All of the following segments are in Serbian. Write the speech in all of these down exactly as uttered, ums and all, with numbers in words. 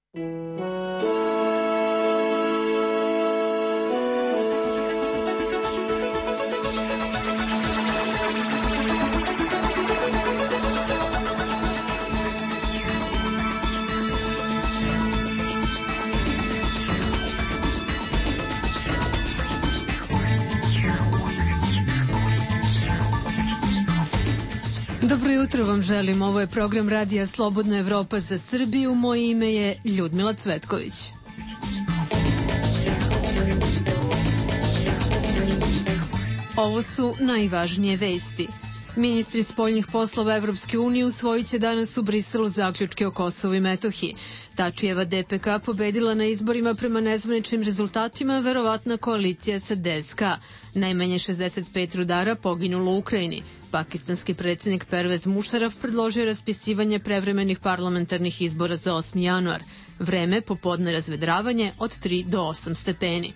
Dobro jutro vam želim. Ovo je program Radija Slobodna Evropa za Srbiju. Moje ime je Ljudmila Cvetković. Ovo su najvažnije vesti. Ministri spoljnih poslova Evropske unije usvojit će danas u Briselu zaključke o Kosovu i Metohiji. Tačijeva D P K pobedila na izborima prema nezvaničnim rezultatima, verovatna koalicija sa D S K. Najmanje šezdeset pet rudara poginulo u Ukrajini. Pakistanski predsjednik Pervez Mušaraf predložio raspisivanje prevremenih parlamentarnih izbora za osmi januar. Vreme popodne razvedravanje od tri do osam stepeni.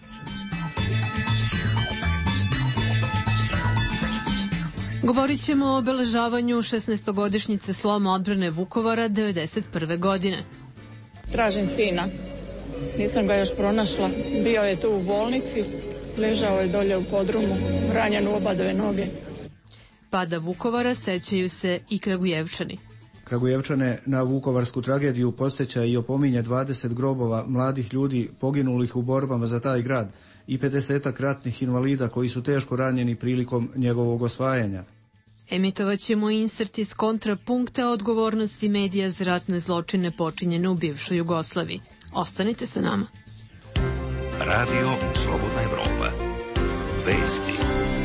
Govorit ćemo o obeležavanju šesnaestogodišnjice sloma odbrane Vukovara devedeset prve godine. Tražim sina. Nisam ga još pronašla. Bio je tu u bolnici. Ležao je dolje u podrumu. Ranjen u oba dve noge. Pada Vukovara sećaju se i Kragujevčani. Kragujevčane na vukovarsku tragediju podsjeća i opominje dvadeset grobova mladih ljudi poginulih u borbama za taj grad i pedesetak ratnih invalida koji su teško ranjeni prilikom njegovog osvajanja. Emitovat ćemo insert iz kontrapunkta odgovornosti medija za ratne zločine počinjene u bivšoj Jugoslaviji. Ostanite sa nama. Radio Slobodna Evropa. Vesti.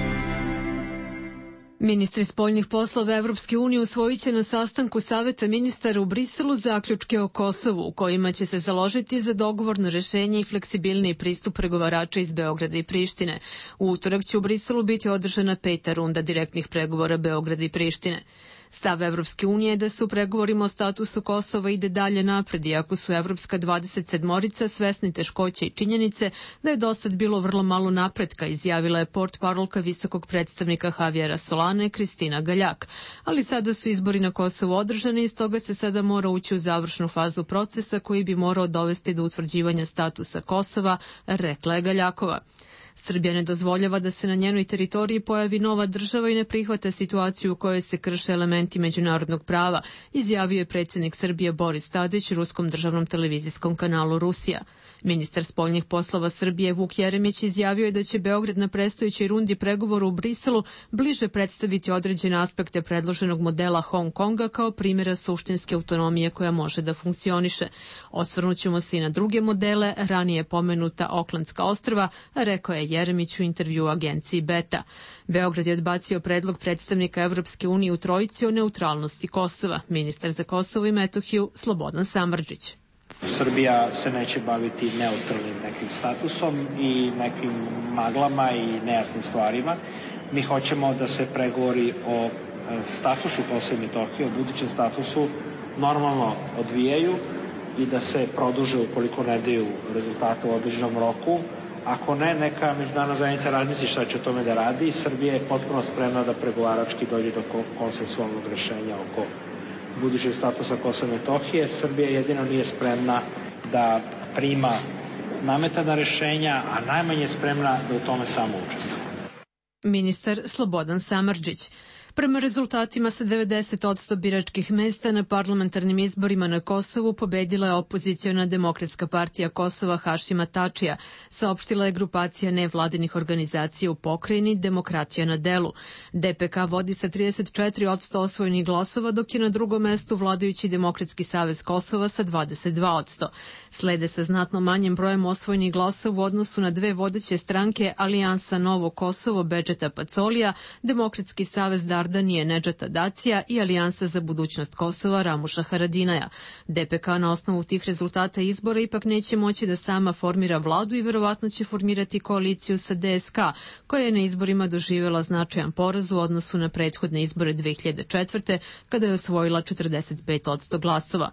Ministri spoljnih poslova Evropske unije usvojit će na sastanku Saveta ministara u Briselu zaključke o Kosovu, u kojima će se založiti za dogovorno rešenje i fleksibilniji pristup pregovarača iz Beograda i Prištine. U utorak će u Briselu biti održana peta runda direktnih pregovora Beograda i Prištine. Stav Evropske unije je da se u pregovorima o statusu Kosova ide dalje napred, iako su Evropska dvadeset sedmorica svesni teškoća i činjenice da je dosad bilo vrlo malo napretka, izjavila je portparolka visokog predstavnika Javijera Solane, Kristina Galjak. Ali sada su izbori na Kosovu održani i stoga se sada mora ući u završnu fazu procesa koji bi morao dovesti do utvrđivanja statusa Kosova, rekla je Galjakova. Srbija ne dozvoljava da se na njenoj teritoriji pojavi nova država i ne prihvata situaciju u kojoj se krše elementi međunarodnog prava, izjavio je predsjednik Srbije Boris Tadić ruskom državnom televizijskom kanalu Rusija. Ministar spoljnih poslova Srbije Vuk Jeremić izjavio je da će Beograd na predstojećoj rundi pregovora u Briselu bliže predstaviti određene aspekte predloženog modela Hong Konga kao primjera suštinske autonomije koja može da funkcioniše. Osvrnućemo se i na druge modele, ranije pomenuta Oklandska ostrva, rekao je Jeremić u intervju agenciji Beta. Beograd je odbacio predlog predstavnika Evropske unije u trojici o neutralnosti Kosova. Ministar za Kosovo i Metohiju Slobodan Samardžić. Srbija se neće baviti neutralnim nekim statusom i nekim maglama i nejasnim stvarima. Mi hoćemo da se pregovori o statusu Kosova i Metohije, o budućem statusu, normalno odvijaju i da se produže ukoliko ne daju rezultate u određenom roku. Ako ne, neka međunarodna zajednica razmisli šta će o tome da radi. Srbija je potpuno spremna da pregovarački dođe do konsensualnog rešenja oko budućeg statusa Kosova i Metohije. Srbija jedino nije spremna da prima nametana rešenja, a najmanje je spremna da u tome samo učestvuje. Ministar Slobodan Samardžić. Prema rezultatima sa devedeset posto biračkih mesta na parlamentarnim izborima na Kosovu pobedila je opoziciona Demokratska partija Kosova Hašima Tačija, saopštila je grupacija nevladinih organizacija u pokrajini Demokratija na delu. D P K vodi sa trideset četiri posto osvojenih glasova, dok je na drugom mestu vladajući Demokratski savez Kosova sa dvadeset dva posto. Slede sa znatno manjim brojem osvojenih glasova u odnosu na dve vodeće stranke Alijansa Novo Kosovo Bedžeta Pacolija, Demokratski savez Dar Danije Nedžata Dacija i Alijansa za budućnost Kosova Ramuša Haradinaja. D P K na osnovu tih rezultata izbora ipak neće moći da sama formira vladu i verovatno će formirati koaliciju sa D S K, koja je na izborima doživjela značajan poraz u odnosu na prethodne izbore dve hiljade četvrte. kada je osvojila četrdeset pet posto glasova.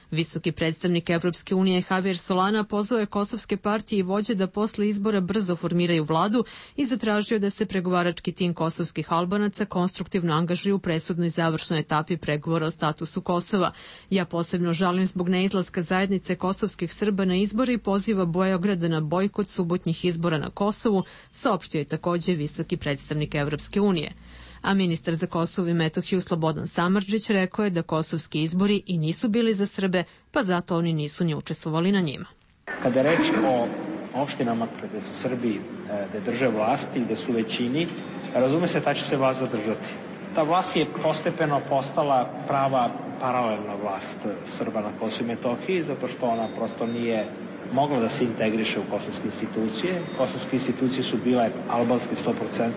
Visoki predstavnik Evropske unije Javier Solana pozvao je kosovske partije i vođe da posle izbora brzo formiraju vladu i zatražio da se pregovarački tim kosovskih Albanaca konstruktivno angažuju u presudnoj završnoj etapi pregovora o statusu Kosova. Ja posebno žalim zbog neizlaska zajednice kosovskih Srba na izbore i poziva Beograda na bojkot subotnjih izbora na Kosovu, saopštio je takođe visoki predstavnik Evropske unije. A ministar za Kosovo i Metohiju Slobodan Samardžić rekao je da kosovski izbori i nisu bili za Srbe, pa zato oni nisu ni učestvovali na njima. Kada je reč o opštinama gde su Srbi, gde drže vlasti, gde su većini, razume se, ta će se vlast zadržati. Ta vlast je postepeno postala prava paralelna vlast Srba na Kosovu i Metohiji, zato što ona prosto nije mogla da se integriše u kosovske institucije. Kosovske institucije su bile albanske sto posto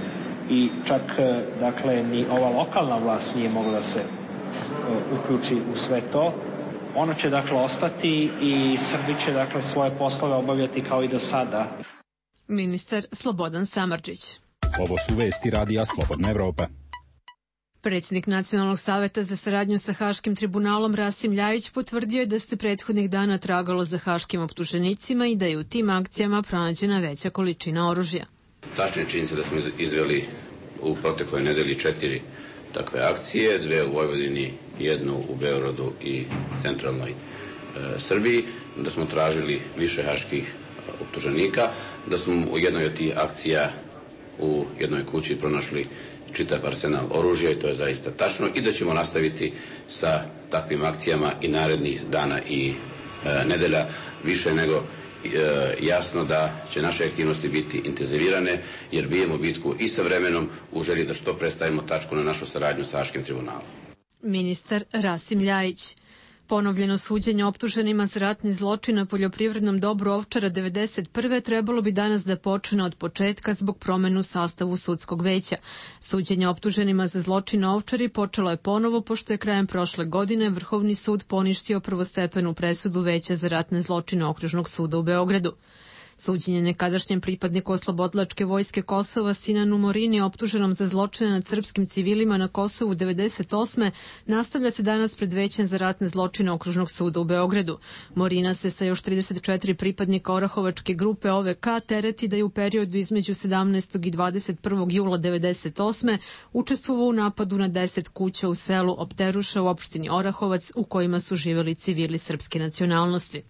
i čak, dakle, ni ova lokalna vlast nije mogla da se uključi u sve to. Ono će, dakle, ostati i Srbi će, dakle, svoje poslove obavljati kao i do sada. Ministar Slobodan Samardžić. Ovo su vesti Radija Slobodna Evropa. Predsjednik Nacionalnog saveta za saradnju sa Haškim tribunalom Rasim Ljajić potvrdio je da se prethodnih dana tragalo za haškim optuženicima i da je u tim akcijama pronađena veća količina oružja. Tačna je činjenica da smo izveli u protekloj nedelji četiri takve akcije, dve u Vojvodini, jednu u Beogradu i centralnoj e, Srbiji, da smo tražili više haških optuženika, da smo u jednoj od tih akcija u jednoj kući pronašli čitav arsenal oružja i to je zaista tačno i da ćemo nastaviti sa takvim akcijama i narednih dana i e, nedelja, više nego e, jasno da će naše aktivnosti biti intenzivirane jer bijemo bitku i sa vremenom u želji da što pre stavimo tačku na našu saradnju sa Haškim tribunalom. Ministar Rasim Ljajić. Ponovljeno suđenje optuženima za ratni zločin na poljoprivrednom dobru Ovčara devedeset prve trebalo bi danas da počne od početka zbog promenu sastavu sudskog veća. Suđenje optuženima za zločin na Ovčari počelo je ponovo pošto je krajem prošle godine Vrhovni sud poništio prvostepenu presudu veća za ratne zločine Okružnog suda u Beogradu. Suđenje nekadašnjem pripadniku oslobodilačke vojske Kosova Sinanu Morini optuženom za zločine nad srpskim civilima na Kosovu devedeset osme nastavlja se danas pred većem za ratne zločine Okružnog suda u Beogradu. Morina se sa još trideset četiri pripadnika Orahovačke grupe O V K tereti da je u periodu između sedamnaestog i dvadeset prvog jula devedeset osme učestvovao u napadu na deset kuća u selu Opteruša u opštini Orahovac u kojima su živeli civili srpske nacionalnosti.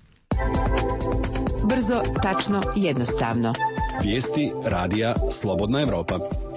Brzo, tačno, jednostavno. Vijesti Radija Slobodna Evropa.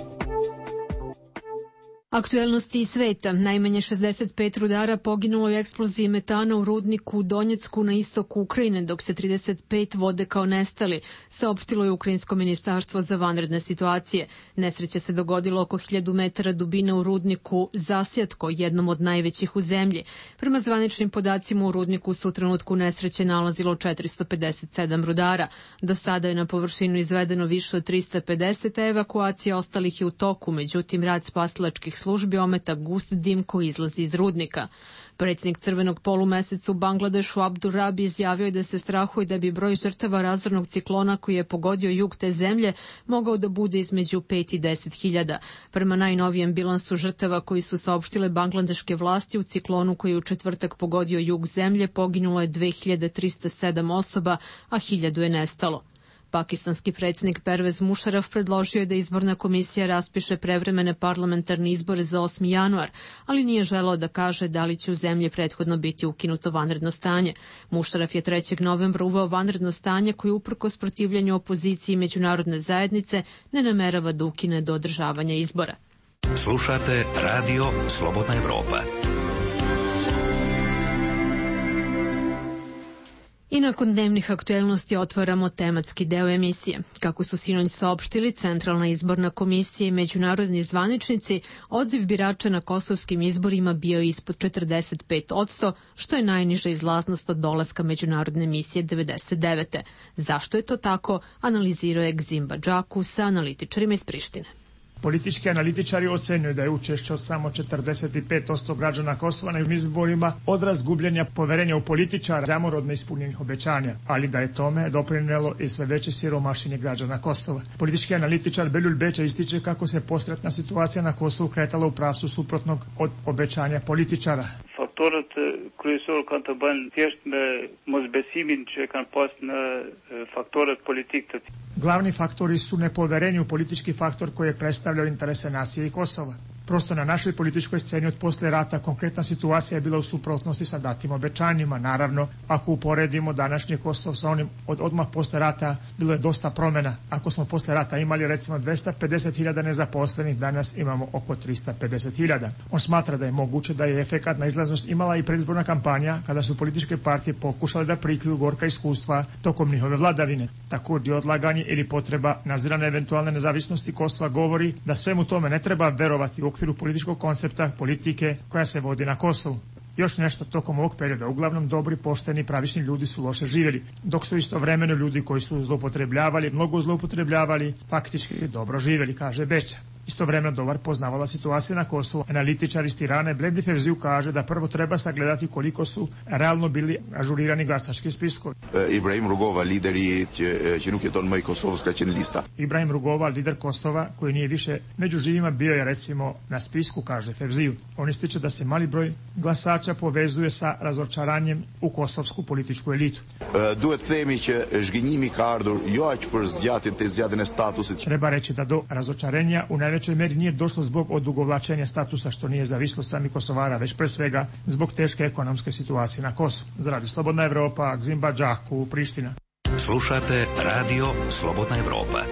Aktuelnosti iz sveta. Najmanje šezdeset pet rudara poginulo u eksploziji metana u rudniku u Donjecku na istoku Ukrajine, dok se trideset pet vode kao nestali, saopštilo je Ukrajinsko ministarstvo za vanredne situacije. Nesreća se dogodila oko hiljadu metara dubine u rudniku Zasjatko, jednom od najvećih u zemlji. Prema zvaničnim podacima u rudniku se u trenutku nesreće nalazilo četiristo pedeset sedam rudara. Do sada je na površinu izvedeno više od trista pedeset, a evakuacija ostalih je u toku, međutim rad spasilačkih službi ometa gust dim koji izlazi iz rudnika. Predsjednik Crvenog polumeseca u Bangladešu Abdur Rabi izjavio je da se strahuje da bi broj žrtava razornog ciklona koji je pogodio jug te zemlje mogao da bude između pet i deset hiljada. Prema najnovijem bilansu žrtava koji su saopštile bangladeške vlasti u ciklonu koji je u četvrtak pogodio jug zemlje poginulo je dve hiljade trista sedam osoba, a hiljadu je nestalo. Pakistanski predsjednik Pervez Mušaraf predložio je da izborna komisija raspiše prevremene parlamentarne izbore za osmi januar, ali nije želeo da kaže da li će u zemlji prethodno biti ukinuto vanredno stanje. Mušaraf je trećeg novembra uveo vanredno stanje koje uprkos protivljenju opoziciji i međunarodne zajednice ne namerava da ukine do održavanja izbora. Slušate Radio Slobodna Evropa. I nakon dnevnih aktuelnosti otvaramo tematski deo emisije. Kako su sinoć saopštili Centralna izborna komisija i međunarodni zvaničnici, odziv birača na kosovskim izborima bio je ispod četrdeset pet posto, što je najniža izlaznost od dolaska međunarodne misije devedeset devete. Zašto je to tako, analizirao je Gzimba Džaku sa analitičarima iz Prištine. Politički analitičari ocenjuju da je učešće od samo četrdeset pet posto građana Kosova na izborima odraz gubljenja poverenja u političara, zamor od neispunjenih obećanja, ali da je tome doprinelo i sve veće siromašenje građana Kosova. Politički analitičar Belul Beća ističe kako se posretna situacija na Kosovu kretala u pravcu suprotnog od obećanja političara. faktorët kryesor kanë të bënë thjesht me mosbesimin që kanë pas në faktorët politik të tij. Glavni faktori su nepoverenje u politički faktor koji je predstavljao interese nacije i Kosova. Prosto na našoj političkoj sceni od posle rata konkretna situacija je bila u suprotnosti sa datim obećanjima. Naravno, ako uporedimo današnje Kosovo sa onim od odmah posle rata, bilo je dosta promjena. Ako smo posle rata imali recimo dvesta pedeset hiljada nezaposlenih, danas imamo oko trista pedeset hiljada. On smatra da je moguće da je efekat na izlaznost imala i predizborna kampanja kada su političke partije pokušale da prikljuju gorka iskustva tokom njihove vladavine. Također odlaganje ili potreba nazirane eventualne nezavisnosti Kosova govori da svemu tome ne treba verovati u okviru političkog koncepta politike koja se vodi na Kosovu. Još nešto, tokom ovog perioda uglavnom dobri, pošteni, pravični ljudi su loše živjeli, dok su istovremeno ljudi koji su zloupotrebljavali, mnogo zloupotrebljavali, faktički dobro živjeli, kaže Beća. Istovremeno dobar poznavala situacije na Kosovu. Analitičar iz Tirane Bledi Fevziu kaže da prvo treba sagledati koliko su realno bili ažurirani glasački spiskovi. Ibrahim Rugova, lideri që nuk jeton më i Kosovës, ka qenë lista. Ibrahim Rugova, lider Kosova, koji nije više među živima, bio je recimo na spisku, kaže Fevziu. On ističe da se mali broj glasača povezuje sa razočaranjem u kosovsku političku elitu. Duhet themi që zhgënjimi ka ardhur jo aq për zgjatjen te zgjatjen e statusit. Treba reći da do razočarenja u najvećoj meri nije došlo zbog odugovlačenja statusa, što nije zavislo sami Kosovara, već pre svega zbog teške ekonomske situacije na Kosovu. Za Radio Slobodna Evropa, Gzimba Džaku, Priština. Slušate Radio Slobodna Evropa.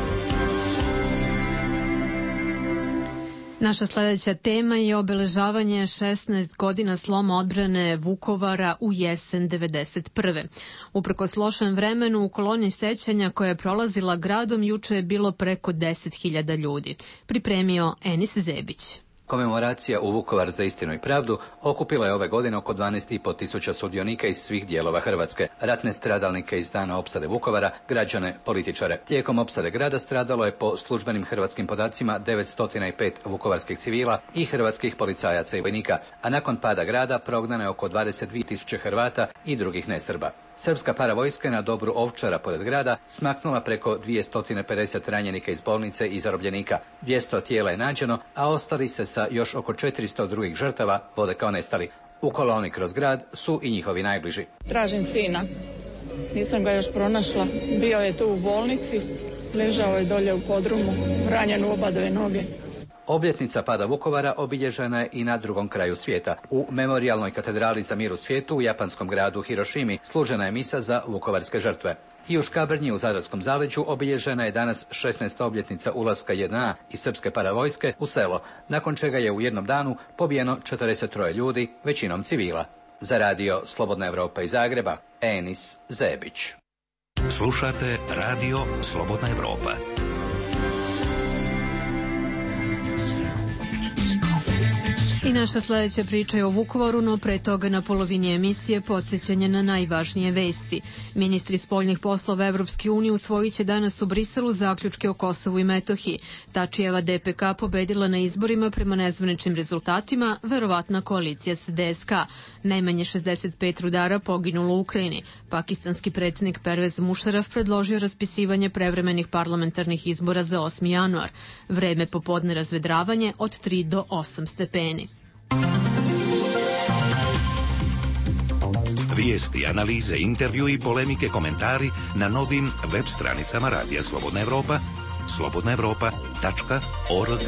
Naša sljedeća tema je obeležavanje šesnaest godina sloma odbrane Vukovara u jesen devedeset prve. Uprkos lošem vremenu u koloni sećanja koja je prolazila gradom, juče je bilo preko deset hiljada ljudi. Pripremio Enis Zebić. Komemoracija u Vukovar za istinu i pravdu okupila je ove godine oko dvanaest i po tisuća sudionika iz svih dijelova Hrvatske, ratne stradalnike iz dana opsade Vukovara, građane, političare. Tijekom opsade grada stradalo je po službenim hrvatskim podacima devetsto pet vukovarskih civila i hrvatskih policajaca i vojnika, a nakon pada grada prognano je oko dvadeset dvije tisuće Hrvata i drugih nesrba. Srpska paravojska je na Dobru Ovčara pored grada smaknula preko dvjesto pedeset ranjenika iz bolnice i zarobljenika. dvjesto tijela je nađeno, a ostali se sa još oko četiristo drugih žrtava vode kao nestali. U koloni kroz grad su i njihovi najbliži. Tražim sina. Nisam ga još pronašla. Bio je tu u bolnici, ležao je dolje u podrumu, ranjen u obadve noge. Obljetnica pada Vukovara obilježena je i na drugom kraju svijeta. U memorijalnoj katedrali za mir u svijetu u japanskom gradu Hirošimi služena je misa za vukovarske žrtve. I u Škabrnji u Zadarskom zaleđu obilježena je danas šesnaesta obljetnica ulaska J N A i srpske paravojske u selo, nakon čega je u jednom danu pobijeno četrdeset tri ljudi, većinom civila. Za Radio Slobodna Evropa iz Zagreba, Enis Zebić. Slušate Radio Slobodna Evropa. I naša sljedeća priča je o Vukovaru, no pre toga na polovini emisije podsjećanje na najvažnije vesti. Ministri spoljnih poslova Evropske unije usvojit će danas u Briselu zaključke o Kosovu i Metohiji. Tačijeva D P K pobedila na izborima prema nezvaničnim rezultatima, verovatna koalicija s D S K. Najmanje šezdeset pet rudara poginulo u Ukrajini. Pakistanski predsjednik Pervez Mušaraf predložio raspisivanje prevremenih parlamentarnih izbora za osmi januar. Vreme popodne razvedravanje od tri do osam stepeni. Vijesti, analize, intervju i polemike, komentari na novim web stranicama Radija Slobodna Evropa, slobodna evropa tačka org.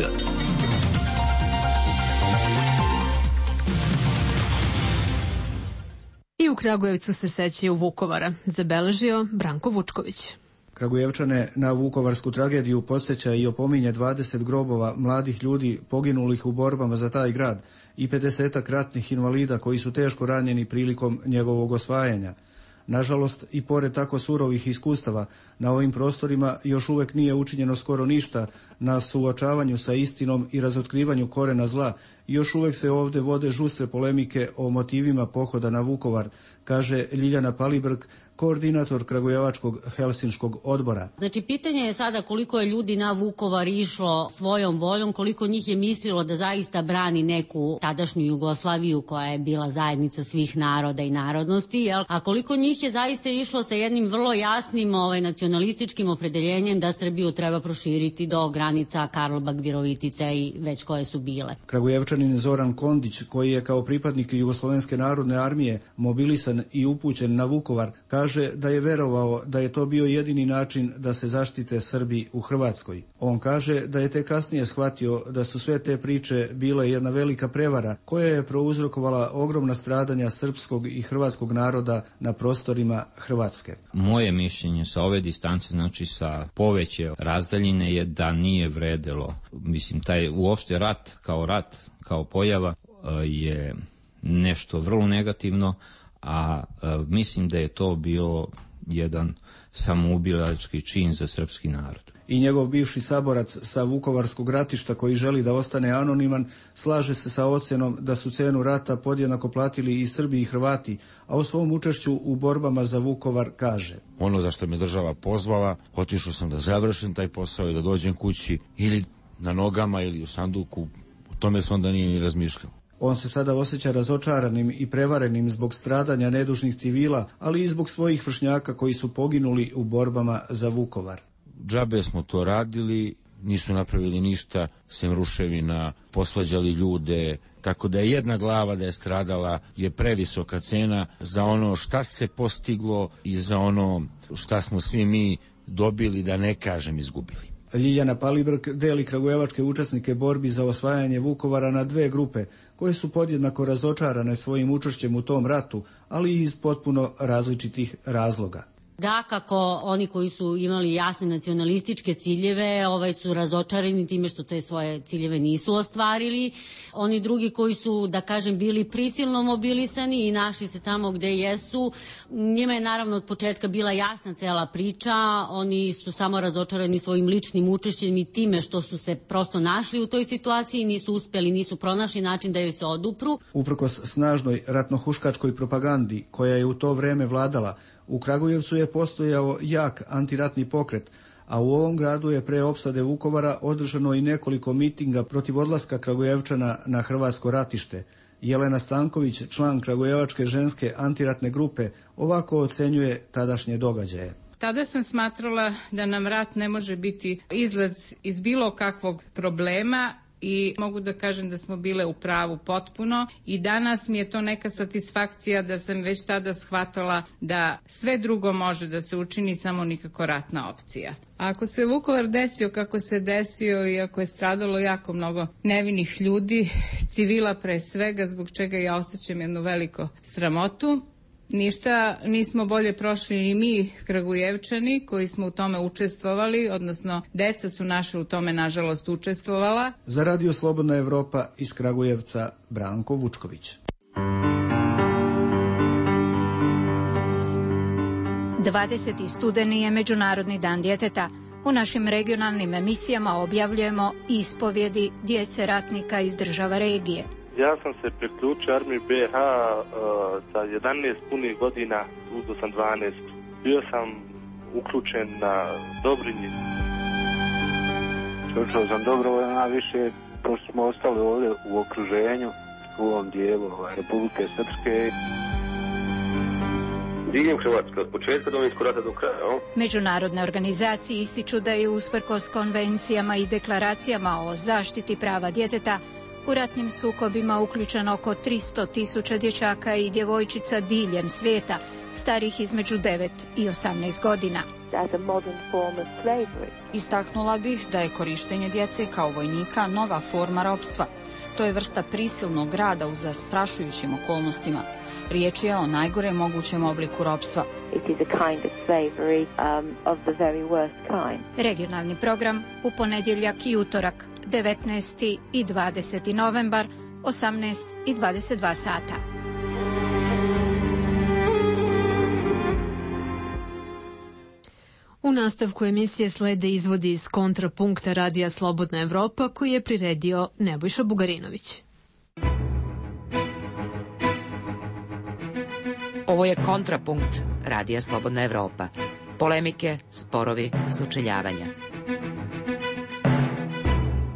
I u Kragujevcu se sećaju Vukovara, zabeležio Branko Vučković. Kragujevčane na vukovarsku tragediju podsjeća i opominje dvadeset grobova mladih ljudi poginulih u borbama za taj grad i pedesetak ratnih invalida koji su teško ranjeni prilikom njegovog osvajanja. Nažalost, i pored tako surovih iskustava, na ovim prostorima još uvek nije učinjeno skoro ništa na suočavanju sa istinom i razotkrivanju korena zla. Još uvek se ovde vode žustre polemike o motivima pohoda na Vukovar, kaže Ljiljana Palibrg, koordinator Kragujevačkog Helsinškog odbora. Znači, pitanje je sada koliko je ljudi na Vukovar išlo svojom voljom, koliko njih je mislilo da zaista brani neku tadašnju Jugoslaviju koja je bila zajednica svih naroda i narodnosti, jel? A koliko njih njih je zaista išlo sa jednim vrlo jasnim ovaj, nacionalističkim opredeljenjem da Srbiju treba proširiti do granica Karlobag, Virovitice i već koje su bile. Kragujevčanin Zoran Kondić, koji je kao pripadnik Jugoslovenske narodne armije mobilisan i upućen na Vukovar, kaže da je verovao da je to bio jedini način da se zaštite Srbi u Hrvatskoj. On kaže da je te kasnije shvatio da su sve te priče bile jedna velika prevara koja je prouzrokovala ogromna stradanja srpskog i hrvatskog naroda na prostorima Hrvatske. Moje mišljenje sa ove distance, znači sa poveće razdaljine, je da nije vredelo. Mislim, taj uopšte rat kao rat, kao pojava je nešto vrlo negativno, a mislim da je to bio jedan samoubilački čin za srpski narod. I njegov bivši saborac sa Vukovarskog ratišta, koji želi da ostane anoniman, slaže se sa ocjenom da su cenu rata podjednako platili i Srbi i Hrvati, a o svom učešću u borbama za Vukovar kaže: ono za što me država pozvala, otišao sam da završim taj posao i da dođem kući ili na nogama ili u sanduku, o tome se onda nije ni razmišljao. On se sada osjeća razočaranim i prevarenim zbog stradanja nedužnih civila, ali i zbog svojih vršnjaka koji su poginuli u borbama za Vukovar. Džabe smo to radili, nisu napravili ništa, sem ruševina, posvađali ljude, tako da je jedna glava da je stradala je previsoka cena za ono šta se postiglo i za ono šta smo svi mi dobili, da ne kažem izgubili. Ljiljana Palibrk deli kragujevačke učesnike borbi za osvajanje Vukovara na dve grupe, koje su podjednako razočarane svojim učešćem u tom ratu, ali i iz potpuno različitih razloga. Dakako, oni koji su imali jasne nacionalističke ciljeve ovaj su razočarani time što te svoje ciljeve nisu ostvarili. Oni drugi koji su, da kažem, bili prisilno mobilisani i našli se tamo gde jesu, njima je naravno od početka bila jasna cela priča. Oni su samo razočarani svojim ličnim učešćem i time što su se prosto našli u toj situaciji, nisu uspeli, nisu pronašli način da joj se odupru. Uprkos snažnoj ratnohuškačkoj propagandi koja je u to vreme vladala, u Kragujevcu je postojao jak antiratni pokret, a u ovom gradu je pre opsade Vukovara održano i nekoliko mitinga protiv odlaska Kragujevčana na hrvatsko ratište. Jelena Stanković, član Kragujevačke ženske antiratne grupe, ovako ocenjuje tadašnje događaje. Tada sam smatrala da nam rat ne može biti izlaz iz bilo kakvog problema, i mogu da kažem da smo bile u pravu potpuno i danas mi je to neka satisfakcija da sam već tada shvatala da sve drugo može da se učini, samo nikako ratna opcija. A ako se Vukovar desio kako se desio i ako je stradalo jako mnogo nevinih ljudi, civila pre svega, zbog čega ja osjećam jednu veliko sramotu, ništa nismo bolje prošli ni mi Kragujevčani koji smo u tome učestvovali, odnosno deca su naše u tome nažalost učestvovala. Za Radio Slobodna Evropa iz Kragujevca, Branko Vučković. dvadeseti studeni je Međunarodni dan djeteta. U našim regionalnim emisijama objavljujemo ispovjedi djece ratnika iz država regije. Ja sam se priključio armiji be ha uh, sa jedanaest punih godina, uzeo sam dvanaest. Bio sam uključen na Dobrinji. Učio sam dobrovoljno, a više pošto smo ostali ovdje u okruženju, u ovom dijelu Republike Srpske. Diljem Hrvatske, od početka Domovinskog rata do kraja. No? Međunarodne organizacije ističu da je usprkos konvencijama i deklaracijama o zaštiti prava djeteta u ratnim sukobima uključeno oko tristo tisuća dječaka i djevojčica diljem svijeta, starih između devet i osamnaest godina. Istaknula bih da je korištenje djece kao vojnika nova forma ropstva. To je vrsta prisilnog rada u zastrašujućim okolnostima. Riječ je o najgorem mogućem obliku ropstva. Regionalni program u ponedjeljak i utorak, devetnaesti i dvadeseti novembar, osamnaest i dvadeset dva sata. U nastavku emisije slede izvodi iz kontrapunkta Radija Slobodna Evropa koji je priredio Nebojša Bugarinović. Ovo je kontrapunkt Radija Slobodna Evropa. Polemike, sporovi, sučeljavanja.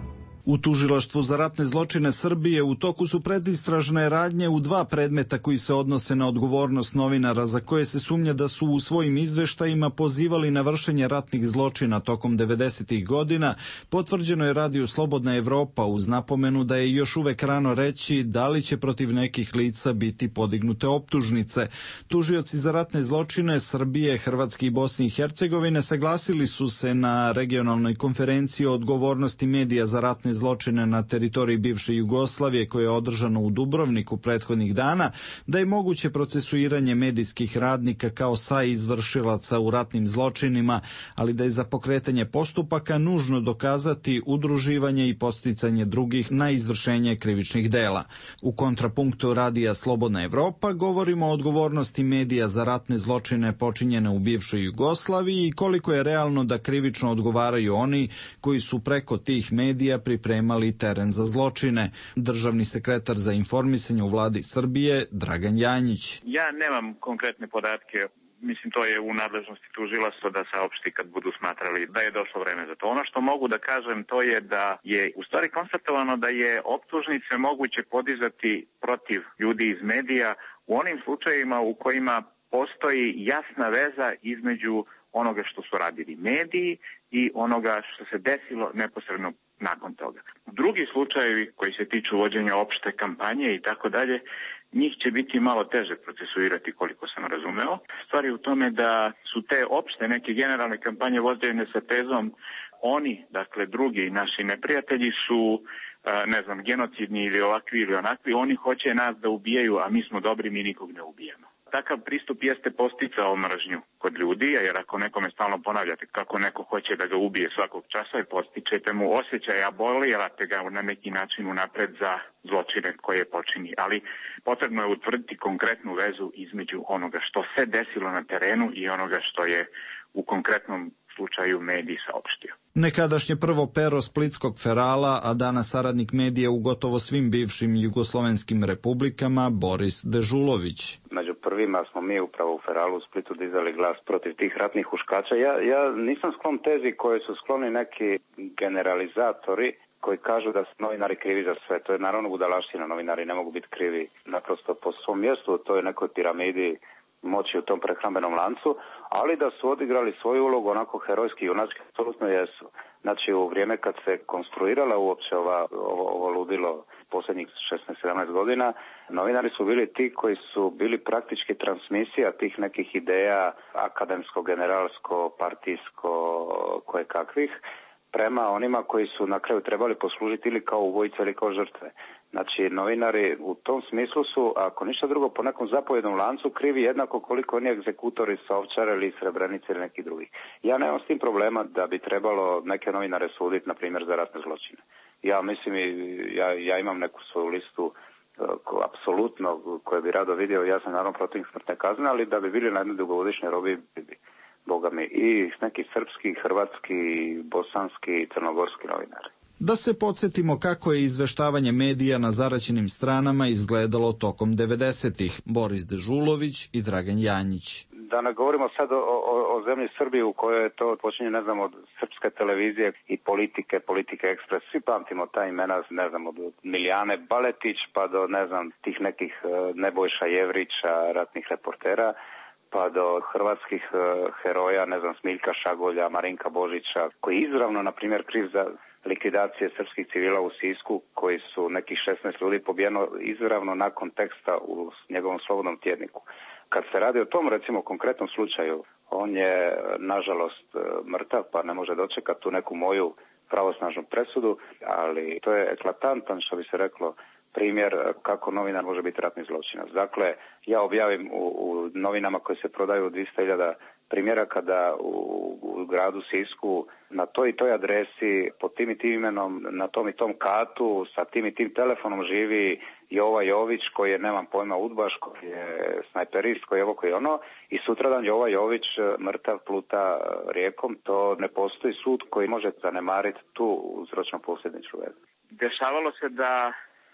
U Tužilaštvu za ratne zločine Srbije u toku su predistražne radnje u dva predmeta koji se odnose na odgovornost novinara za koje se sumnja da su u svojim izveštajima pozivali na vršenje ratnih zločina tokom devedesetih godina. Potvrđeno je Radiju Slobodna Evropa uz napomenu da je još uvek rano reći da li će protiv nekih lica biti podignute optužnice. Tužioci za ratne zločine Srbije, Hrvatske i Bosne i Hercegovine saglasili su se na regionalnoj konferenciji o odgovornosti medija za ratne zločine na teritoriji bivše Jugoslavije koje je održano u Dubrovniku prethodnih dana, da je moguće procesuiranje medijskih radnika kao saizvršilaca u ratnim zločinima, ali da je za pokretanje postupaka nužno dokazati udruživanje i podsticanje drugih na izvršenje krivičnih dela. U kontrapunktu Radija Slobodna Evropa govorimo o odgovornosti medija za ratne zločine počinjene u bivšoj Jugoslaviji i koliko je realno da krivično odgovaraju oni koji su preko tih medija pripremali teren za zločine. Državni sekretar za informisanje u vladi Srbije, Dragan Janjić. Ja nemam konkretne podatke. Mislim, to je u nadležnosti tužilaštva da saopšti kad budu smatrali da je došlo vreme za to. Ono što mogu da kažem to je da je u stvari konstatovano da je optužnice moguće podizati protiv ljudi iz medija u onim slučajevima u kojima postoji jasna veza između onoga što su radili mediji i onoga što se desilo neposredno nakon toga. Drugi slučajevi koji se tiču vođenja opšte kampanje i tako dalje, njih će biti malo teže procesuirati koliko sam razumeo. Stvar je u tome da su te opšte neke generalne kampanje vođene sa tezom oni, dakle drugi naši neprijatelji su ne znam, genocidni ili ovakvi ili onakvi, oni hoće nas da ubijaju, a mi smo dobri, mi nikog ne ubijamo. Takav pristup jeste posticao mržnju kod ljudi, jer ako nekome stalno ponavljate kako neko hoće da ga ubije svakog časa i postičete mu osjećaj, a bolirate ga na neki način unapred za zločine koje počini. Ali potrebno je utvrditi konkretnu vezu između onoga što se desilo na terenu i onoga što je u konkretnom slučaju mediji saopštio. Nekadašnje prvo pero splitskog Ferala, a danas saradnik medija u gotovo svim bivšim jugoslovenskim republikama, Boris Dežulović. Među prvima smo mi upravo u Feralu u Splitu dizali glas protiv tih ratnih huškača. Ja, ja nisam sklon tezi koje su skloni neki generalizatori koji kažu da su novinari krivi za sve. To je naravno budalaština, novinari ne mogu biti krivi naprosto po svom mjestu, to je nekoj piramidi moći u tom prehrambenom lancu, ali da su odigrali svoju ulogu onako herojski i junački, apsolutno jesu. Znači u vrijeme kad se konstruirala uopće ova, ovo, ovo ludilo posljednjih šesnaest sedamnaest godina, novinari su bili ti koji su bili praktički transmisija tih nekih ideja akademsko, generalsko, partijsko, koje kakvih, prema onima koji su na kraju trebali poslužiti ili kao ubojice ili kao žrtve. Znači, novinari u tom smislu su, ako ništa drugo, po nekom zapovjednom lancu krivi jednako koliko oni egzekutori sa Ovčare ili Srebrenice ili neki drugi. Ja nemam s tim problema da bi trebalo neke novinare suditi, na primjer, za ratne zločine. Ja mislim, ja, ja imam neku svoju listu uh, apsolutno koju bi rado vidio, ja sam naravno protiv smrtne kazne, ali da bi bili na jednoj dugogodišnjoj robi, boga mi, i neki srpski, hrvatski, bosanski i crnogorski novinari. Da se podsjetimo kako je izveštavanje medija na zaraćenim stranama izgledalo tokom devedesetih. Boris Dežulović i Dragan Janjić. Da ne govorimo sad o, o, o zemlji Srbiji u kojoj je to počinje, ne znam, od srpske televizije i politike, politike ekspres. Svi pamtimo ta imena, ne znam, od Milijane Baletić pa do, ne znam, tih nekih Nebojša Jevrića, ratnih reportera, pa do hrvatskih heroja, ne znam, Smiljka Šagolja, Marinka Božića, koji je izravno, na primjer, kriv za likvidacije srpskih civila u Sisku, koji su nekih šesnaest ljudi pobijeno izravno nakon teksta u njegovom slobodnom tjedniku. Kad se radi o tom, recimo, konkretnom slučaju, on je, nažalost, mrtav, pa ne može dočekati tu neku moju pravosnažnu presudu, ali to je eklatantan, što bi se reklo, primjer kako novinar može biti ratni zločinac. Dakle, ja objavim u, u novinama koje se prodaju dvjesto hiljada primjeraka da u, u gradu Sisku na toj i toj adresi, pod tim i tim imenom, na tom i tom katu, sa tim i tim telefonom živi Jova Jović, koji je, nemam pojma, udbaš, koji je snajperist, koji je ovo, koji je ono, i sutradan Jova Jović mrtav pluta rijekom. To ne postoji sud koji može zanemariti tu uzročno posljedničku vezu. Dešavalo se da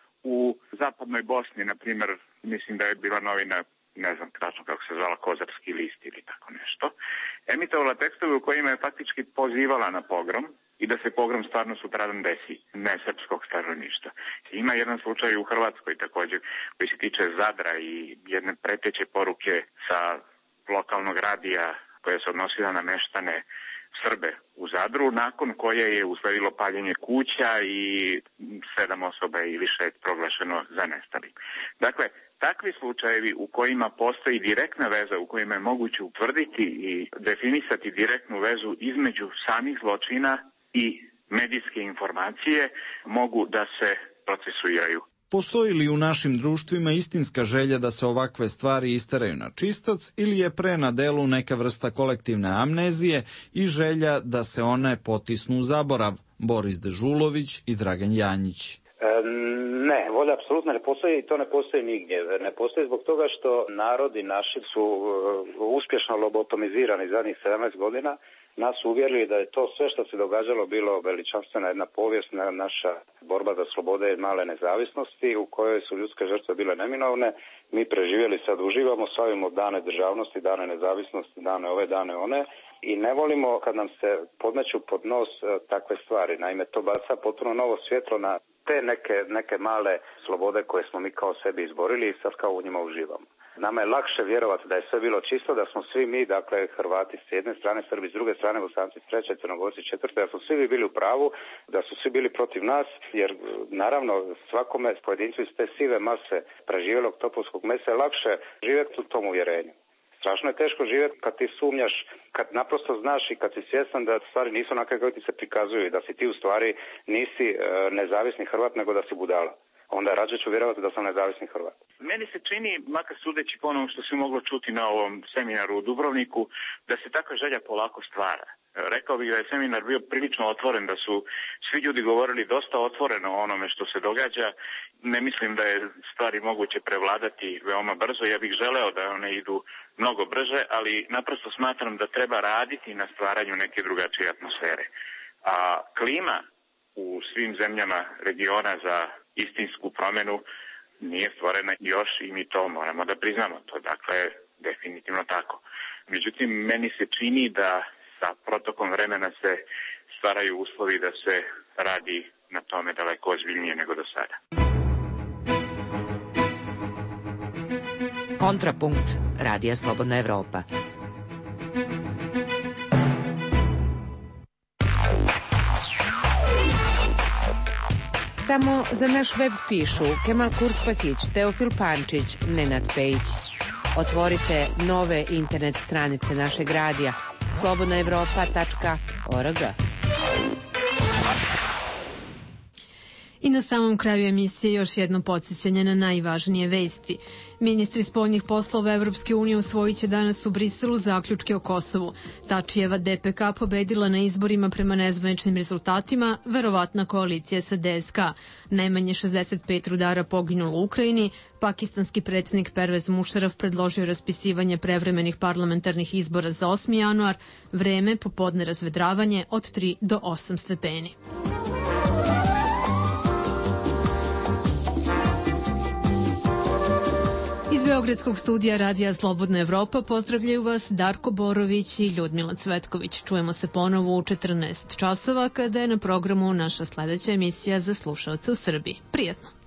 u zapadnoj Bosni, na primjer, mislim da je bila novina, ne znam tačno kako se zvala, Kozarski list ili tako nešto, emitovala tekstove u kojima je faktički pozivala na pogrom i da se pogrom stvarno sutradan desi, ne srpskog stanovništva. Ima jedan slučaj u Hrvatskoj također koji se tiče Zadra i jedne preteće poruke sa lokalnog radija koja se odnosila na meštane Srbe u Zadru, nakon koje je usledilo paljenje kuća i sedam osoba i više je proglašeno za nestali. Dakle, takvi slučajevi u kojima postoji direktna veza, u kojima je moguće utvrditi i definisati direktnu vezu između samih zločina i medijske informacije, mogu da se procesuiraju. Postoji li u našim društvima istinska želja da se ovakve stvari isteraju na čistac ili je pre na delu neka vrsta kolektivne amnezije i želja da se one potisnu u zaborav? Boris Dežulović i Dragan Janjić. E, ne, volja apsolutno ne postoji i to ne postoji nigdje. Ne postoji zbog toga što narodi naši su uh, uspješno lobotomizirani zadnjih sedamnaest godina. Nas uvjerili da je to sve što se događalo bilo veličanstvena jedna povijesna naša borba za slobode i male nezavisnosti u kojoj su ljudske žrtve bile neminovne. Mi preživjeli, sad uživamo, slavimo dane državnosti, dane nezavisnosti, dane ove, dane one i ne volimo kad nam se podmeću pod nos takve stvari. Naime, to baca potpuno novo svjetlo na te neke, neke male slobode koje smo mi kao sebi izborili i sad kao u njima uživamo. Nama je lakše vjerovati da je sve bilo čisto, da smo svi mi, dakle Hrvati s jedne strane, Srbi s druge strane, Bosanci s treće, Crnogorci s četvrte, da smo svi bili u pravu, da su svi bili protiv nas, jer naravno svakome pojedincu iz te sive mase preživjelog topovskog mesa je lakše živjeti u tom uvjerenju. Strašno je teško živjeti kad ti sumnjaš, kad naprosto znaš i kad si svjestan da stvari nisu onakve kako ti se prikazuju, da si ti u stvari nisi e, nezavisni Hrvat, nego da si budala. Onda rađe ću vjerovati da sam nezavisni Hrvat. Meni se čini, makar sudeći po onom što se moglo čuti na ovom seminaru u Dubrovniku, da se takva želja polako stvara. Rekao bih da je seminar bio prilično otvoren, da su svi ljudi govorili dosta otvoreno o onome što se događa. Ne mislim da je stvari moguće prevladati veoma brzo. Ja bih želeo da one idu mnogo brže, ali naprosto smatram da treba raditi na stvaranju neke drugačije atmosfere. A klima u svim zemljama regiona za istinsku promjenu nije stvorena još i mi to moramo da priznamo. To dakle definitivno tako. Međutim, meni se čini da sa protokom vremena se stvaraju uslovi da se radi na tome daleko ozbiljnije nego do sada. Kontrapunkt Radija Slobodna Evropa. Samo za naš web pišu Kemal Kurspakić, Teofil Pančić, Nenad Pejić. Otvorite nove internet stranice našeg radija slobodna evropa tačka org. I na samom kraju emisije još jedno podsjećanje na najvažnije vesti. Ministri spoljnih poslova Evropske unije usvojit će danas u Briselu zaključke o Kosovu. Tačijeva D P K pobedila na izborima prema nezvaničnim rezultatima, verovatna koalicija sa D S K. Najmanje šezdeset pet rudara poginulo u Ukrajini. Pakistanski predsjednik Pervez Mušaraf predložio raspisivanje prevremenih parlamentarnih izbora za osmi januar. Vreme popodne razvedravanje od tri do osam stepeni. Iz Beogradskog studija Radija Slobodna Evropa pozdravljaju vas Darko Borović i Ljudmila Cvetković. Čujemo se ponovo u četrnaest časova kada je na programu naša sledeća emisija za slušaoce u Srbiji. Prijetno!